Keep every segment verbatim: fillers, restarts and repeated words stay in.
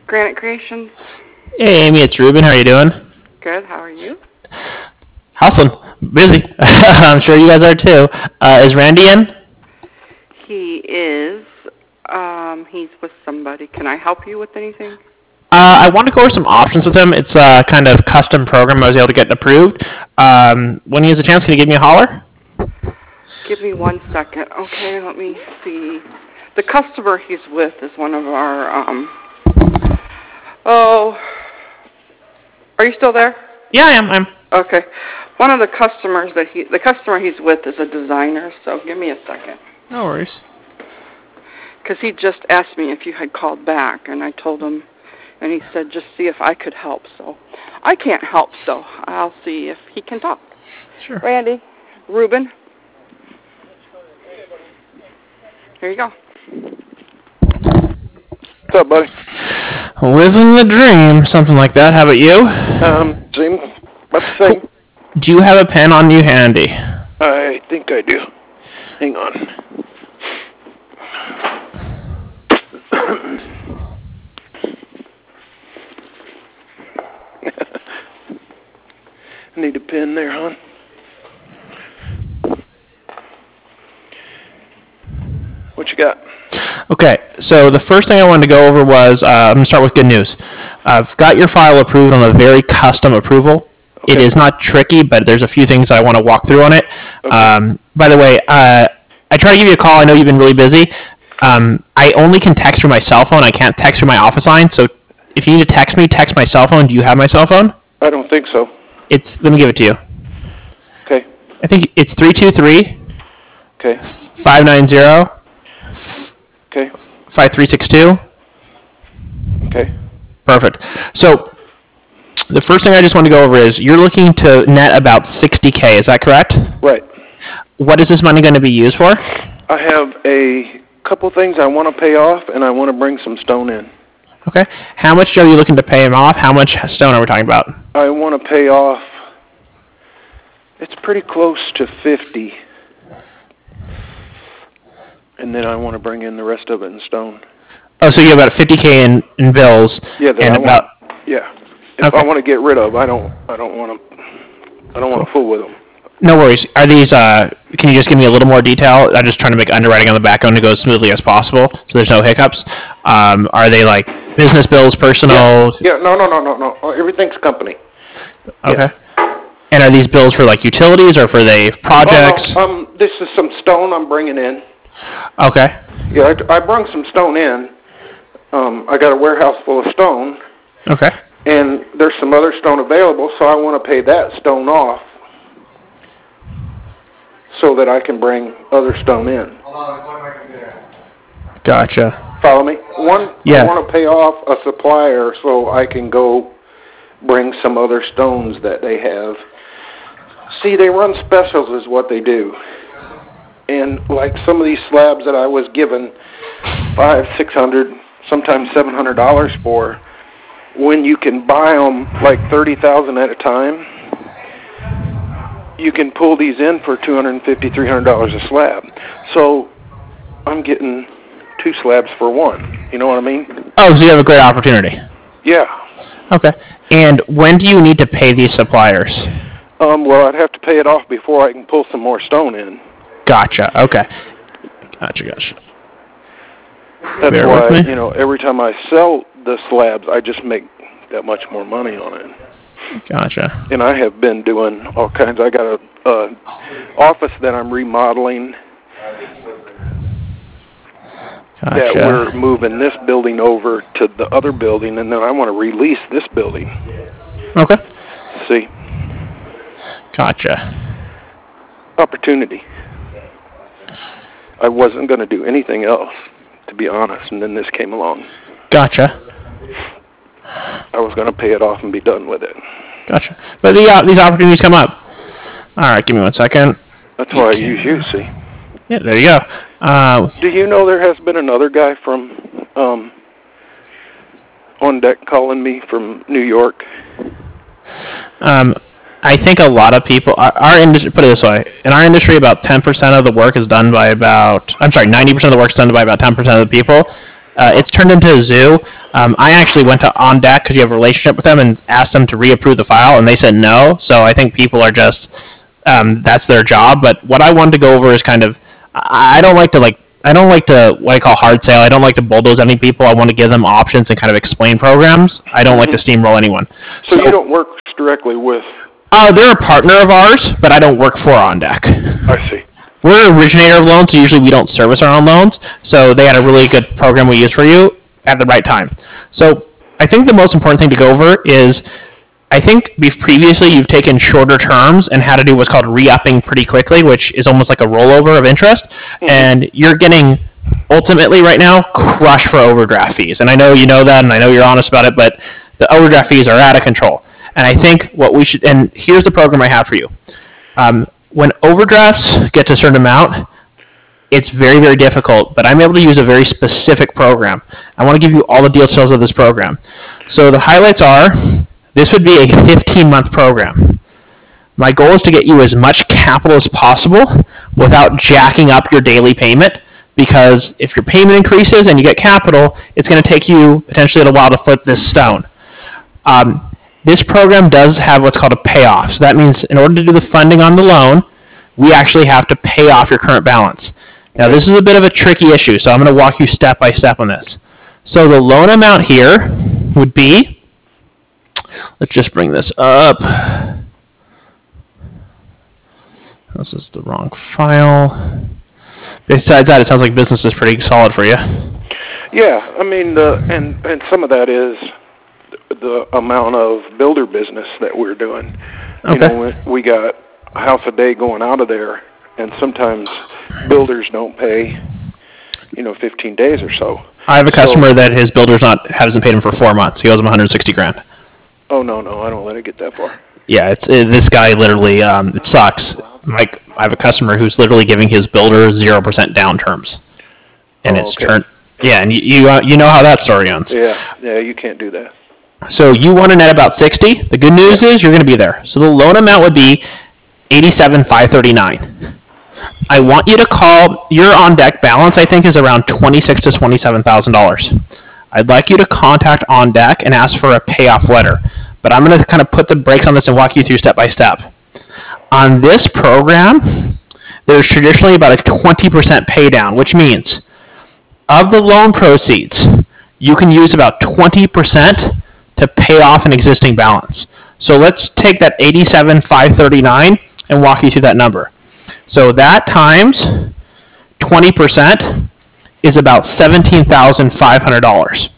Granite Creations. Hey, Amy, it's Ruben. How are you doing? Good. How are you? Hustling. Busy. I'm sure you guys are too. Uh, is Randy in? He is. Um, he's with somebody. Can I help you with anything? Uh, I want to go over some options with him. It's a kind of custom program I was able to get approved. Um, when he has a chance, can you give me a holler? Give me one second. Okay, let me see. The customer he's with is one of our, um, oh, are you still there? Yeah, I am. I'm. Okay. One of the customers that he, the customer he's with is a designer, so give me a second. No worries. Because he just asked me if you had called back, and I told him, and he said just see if I could help. So I can't help, so I'll see if he can talk. Sure. Randy, Ruben, here you go. What's up, buddy? Living the dream, something like that. How about you? Um, same, about the same. Do you have a pen on you handy? I think I do. Hang on. Need a pen there, hon? What you got? Okay, so the first thing I wanted to go over was, uh, I'm going to start with good news. I've got your file approved on a very custom approval. Okay. It is not tricky, but there's a few things I want to walk through on it. Okay. Um, by the way, uh, I try to give you a call. I know you've been really busy. Um, I only can text through my cell phone. I can't text through my office line, so if you need to text me, text my cell phone. Do you have my cell phone? I don't think so. It's, let me give it to you. Okay. I think it's three two three, Okay. five nine zero, Okay. five three six two. Okay. Perfect. So the first thing I just want to go over is you're looking to net about sixty K. Is that correct? Right. What is this money going to be used for? I have a couple things I want to pay off, and I want to bring some stone in. Okay. How much are you looking to pay him off? How much stone are we talking about? I want to pay off, it's pretty close to fifty. And then I want to bring in the rest of it in stone. Oh, so you have about fifty K in, in bills. Yeah, that and I about want, yeah. If Okay. I want to get rid of, I don't, I don't want to, I don't want to fool with them. No worries. Are these, uh, can you just give me a little more detail? I'm just trying to make underwriting on the back end to go as smoothly as possible, so there's no hiccups. Um, are they like business bills, personal? Yeah, yeah, no, no, no, no, no. Oh, everything's company. Okay. And are these bills for like utilities or for they projects? Oh, no, um, this is some stone I'm bringing in. Okay. Yeah, I, I brought some stone in. Um, I got a warehouse full of stone, Okay. and there's some other stone available, so I want to pay that stone off so that I can bring other stone in. Gotcha. Follow me? One, Yeah. I want to pay off a supplier so I can go bring some other stones that they have. See, they run specials is what they do. And like some of these slabs that I was given five, six hundred, sometimes seven hundred dollars for, when you can buy them like thirty thousand at a time, you can pull these in for two hundred fifty, three hundred dollars a slab. So I'm getting two slabs for one. You know what I mean? Oh, so you have a great opportunity. Yeah. Okay. And when do you need to pay these suppliers? Um, well, I'd have to pay it off before I can pull some more stone in. Gotcha. Okay. Gotcha. Gotcha. That's Bear why, with me. you know, every time I sell the slabs, I just make that much more money on it. Gotcha. And I have been doing all kinds. I got a, a office that I'm remodeling that Gotcha. we're moving this building over to the other building, and then I want to release this building. Okay. See? Gotcha. Opportunity. I wasn't going to do anything else, to be honest, and then this came along. Gotcha. I was going to pay it off and be done with it. Gotcha. But the, uh, these opportunities come up. All right, give me one second. That's why I use you, see? Yeah, there you go. Uh, Do you know there has been another guy from um, on deck calling me from New York? um, I think a lot of people, our, our industry, put it this way, in our industry, about ten percent of the work is done by about, I'm sorry, ninety percent of the work is done by about ten percent of the people. Uh, it's turned into a zoo. Um, I actually went to On Deck because you have a relationship with them and asked them to reapprove the file, and they said no. So I think people are just um, that's their job. But what I wanted to go over is kind of I I don't like to like I don't like to what I call hard sale. I don't like to bulldoze any people. I want to give them options and kind of explain programs. I don't like to steamroll anyone. So, you don't work directly with... Uh, they're a partner of ours, but I don't work for On Deck. I see. We're an originator of loans, so usually we don't service our own loans. So they had a really good program we use for you at the right time. So I think the most important thing to go over is I think be- previously you've taken shorter terms and had to do what's called re-upping pretty quickly, which is almost like a rollover of interest. Mm-hmm. And you're getting ultimately right now crushed for overdraft fees. And I know you know that, and I know you're honest about it, but the overdraft fees are out of control. And I think what we should, and here's the program I have for you. Um, when overdrafts get to a certain amount, it's very, very difficult, but I'm able to use a very specific program. I want to give you all the details of this program. So the highlights are, this would be a fifteen-month program. My goal is to get you as much capital as possible without jacking up your daily payment, because if your payment increases and you get capital, it's going to take you potentially a while to flip this stone. Um, This program does have what's called a payoff. So that means in order to do the funding on the loan, we actually have to pay off your current balance. Now, this is a bit of a tricky issue, so I'm going to walk you step by step on this. So the loan amount here would be, let's just bring this up. This is the wrong file. Besides that, it sounds like business is pretty solid for you. Yeah, I mean, uh, and, and some of that is the amount of builder business that we're doing. Okay. You know, we, we got a house a day going out of there, and sometimes builders don't pay, you know, fifteen days or so. I have a so, customer that his builder's not hasn't paid him for four months. He owes him one hundred sixty grand. Oh no, no, I don't let it get that far. Yeah, it's it, this guy literally. Um, it sucks. Like I have a customer who's literally giving his builder zero percent down terms, and oh, it's okay. turned. Yeah, and you you, uh, you know how that story ends. Yeah, yeah, you can't do that. So you want to net about sixty. The good news is you're going to be there. So the loan amount would be eighty-seven thousand five hundred thirty-nine. I want you to call your on deck balance. I think is around twenty-six to twenty-seven thousand dollars. I'd like you to contact On Deck and ask for a payoff letter. But I'm going to kind of put the brakes on this and walk you through step by step. On this program, there's traditionally about a twenty percent pay down, which means of the loan proceeds, you can use about twenty percent to pay off an existing balance. So let's take that eighty-seven thousand five hundred thirty-nine and walk you through that number. So that times twenty percent is about seventeen thousand five hundred dollars.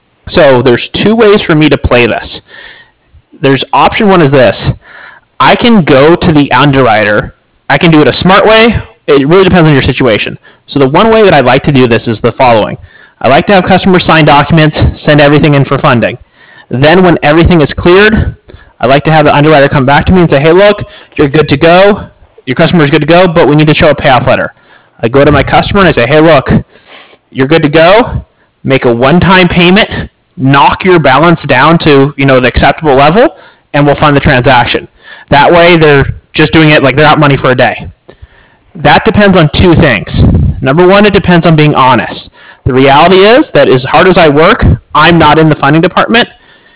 So there's two ways for me to play this. There's option one is this. I can go to the underwriter. I can do it a smart way. It really depends on your situation. So the one way that I like to do this is the following. I like to have customers sign documents, send everything in for funding. Then when everything is cleared, I like to have the underwriter come back to me and say, hey, look, you're good to go. Your customer is good to go, but we need to show a payoff letter. I go to my customer and I say, hey, look, you're good to go. Make a one-time payment, knock your balance down to, you know, the acceptable level, and we'll fund the transaction. That way they're just doing it like they're out money for a day. That depends on two things. Number one, it depends on being honest. The reality is that as hard as I work, I'm not in the funding department,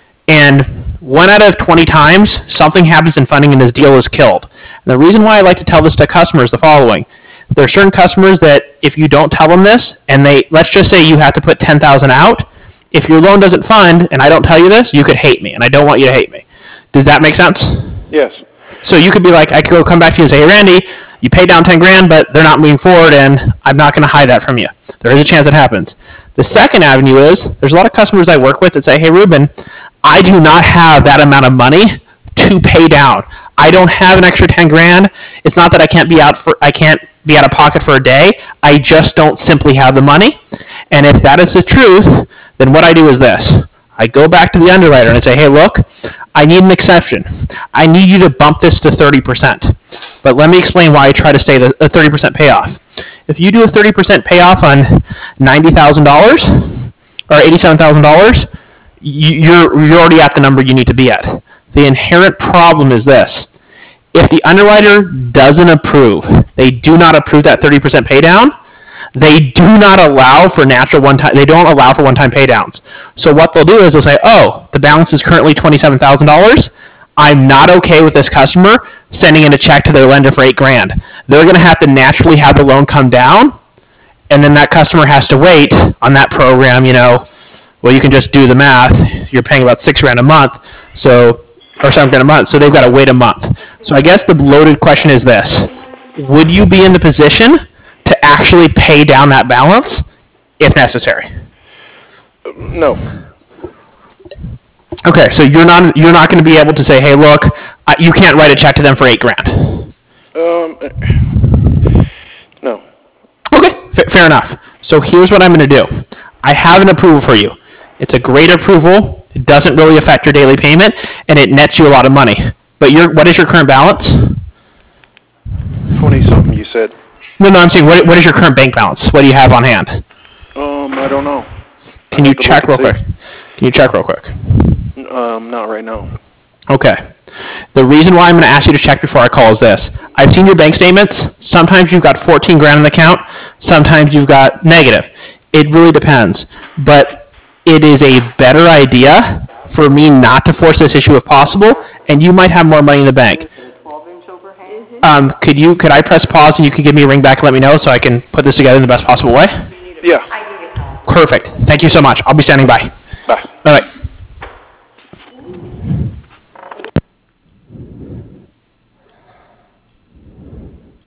and one out of twenty times, something happens in funding and this deal is killed. And the reason why I like to tell this to customers is the following. There are certain customers that if you don't tell them this, and they, let's just say you have to put ten thousand dollars out, if your loan doesn't fund and I don't tell you this, you could hate me, and I don't want you to hate me. Does that make sense? Yes. So you could be like, I could go come back to you and say, hey, Randy, you paid down ten grand, but they're not moving forward, and I'm not going to hide that from you. There is a chance it happens. The second avenue is, there's a lot of customers I work with that say, hey, Ruben, I do not have that amount of money to pay down. I don't have an extra ten grand. It's not that I can't be out for, I can't be out of pocket for a day. I just don't simply have the money. And if that is the truth, then what I do is this. I go back to the underwriter and I say, hey, look, I need an exception. I need you to bump this to thirty percent. But let me explain why I try to stay the a thirty percent payoff. If you do a thirty percent payoff on ninety thousand dollars or eighty-seven thousand dollars, you're, you're already at the number you need to be at. The inherent problem is this. If the underwriter doesn't approve, they do not approve that thirty percent pay down, They do not allow for natural one-time, they don't allow for one-time pay downs. So what they'll do is they'll say, oh, the balance is currently twenty-seven thousand dollars. I'm not okay with this customer sending in a check to their lender for eight grand. They're going to have to naturally have the loan come down, and then that customer has to wait on that program, you know, well, you can just do the math. You're paying about six grand a month, so, or seven grand a month, so they've got to wait a month. So I guess the loaded question is this. Would you be in the position to actually pay down that balance if necessary? No. Okay, so you're not you're not going to be able to say, hey, look, uh, you can't write a check to them for eight grand. Um, no. Okay, f- fair enough. So here's what I'm going to do. I have an approval for you. It's a great approval. It doesn't really affect your daily payment, and it nets you a lot of money. But your what is your current balance? Twenty something. You said. No, no, I'm saying what what is your current bank balance? What do you have on hand? Um, I don't know. Can you check real quick? Can you check real quick? Um, not right now. Okay. The reason why I'm going to ask you to check before I call is this. I've seen your bank statements. Sometimes you've got fourteen grand in the account. Sometimes you've got negative. It really depends. But it is a better idea for me not to force this issue if possible, and you might have more money in the bank. Um, could you, could I press pause and you could give me a ring back and let me know so I can put this together in the best possible way? Yeah. Perfect. Thank you so much. I'll be standing by. Bye. All right.